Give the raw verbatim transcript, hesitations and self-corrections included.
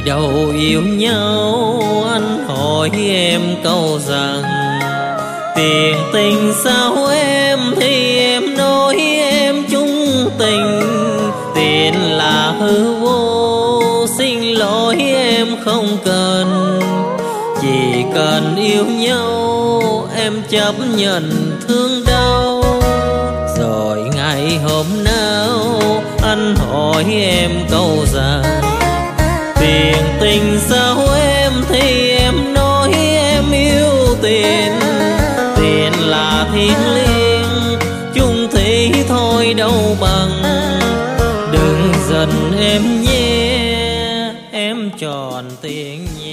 đầu yêu nhau anh hỏi em câu rằng tiền tình sao em, thì em nói em chung tình. Tiền là hư vô, xin lỗi em không cần. Chỉ cần yêu nhau em chấp nhận thương đau. Rồi ngày hôm nào anh hỏi em câu rằng tiền tình sao em, thì em nói em yêu tiền. Tiền là thiêng liêng, chung thủy thôi đâu bằng. Đừng giận em nhé, em tròn tiền nhé.